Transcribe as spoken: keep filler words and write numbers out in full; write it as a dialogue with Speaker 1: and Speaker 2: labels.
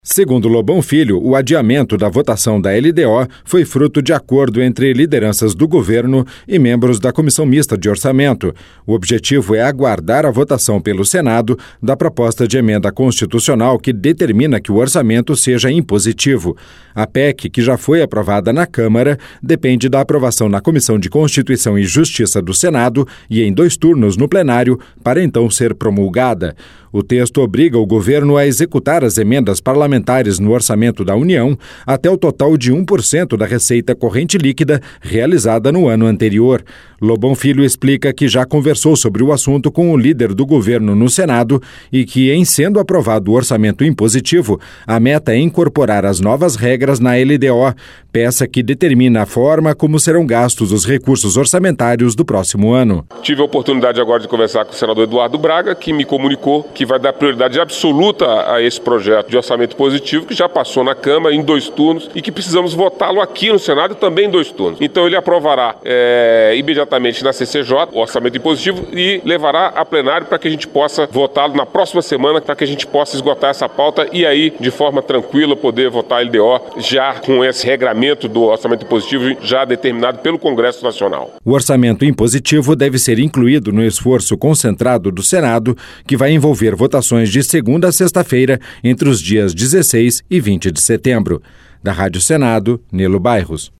Speaker 1: Segundo Lobão Filho, o adiamento da votação da L D O foi fruto de acordo entre lideranças do governo e membros da Comissão Mista de Orçamento. O objetivo é aguardar a votação pelo Senado da proposta de emenda constitucional que determina que o orçamento seja impositivo. A P E C, que já foi aprovada na Câmara, depende da aprovação na Comissão de Constituição e Justiça do Senado e em dois turnos no plenário para então ser promulgada. O texto obriga o governo a executar as emendas parlamentares no orçamento da União até o total de um por cento da receita corrente líquida realizada no ano anterior. Lobão Filho explica que já conversou sobre o assunto com o líder do governo no Senado e que, em sendo aprovado o orçamento impositivo, a meta é incorporar as novas regras na L D O, peça que determina a forma como serão gastos os recursos orçamentários do próximo ano.
Speaker 2: Tive a oportunidade agora de conversar com o senador Eduardo Braga, que me comunicou que vai dar prioridade absoluta a esse projeto de orçamento positivo, que já passou na Câmara em dois turnos e que precisamos votá-lo aqui no Senado também em dois turnos. Então ele aprovará é, imediatamente na C C J o orçamento impositivo e levará a plenário para que a gente possa votá-lo na próxima semana, para que a gente possa esgotar essa pauta e aí, de forma tranquila, poder votar a L D O já com esse regramento do orçamento impositivo já determinado pelo Congresso Nacional.
Speaker 1: O orçamento impositivo deve ser incluído no esforço concentrado do Senado, que vai envolver votações de segunda a sexta-feira entre os dias dezesseis e vinte de setembro. Da Rádio Senado, Nilo Bairros.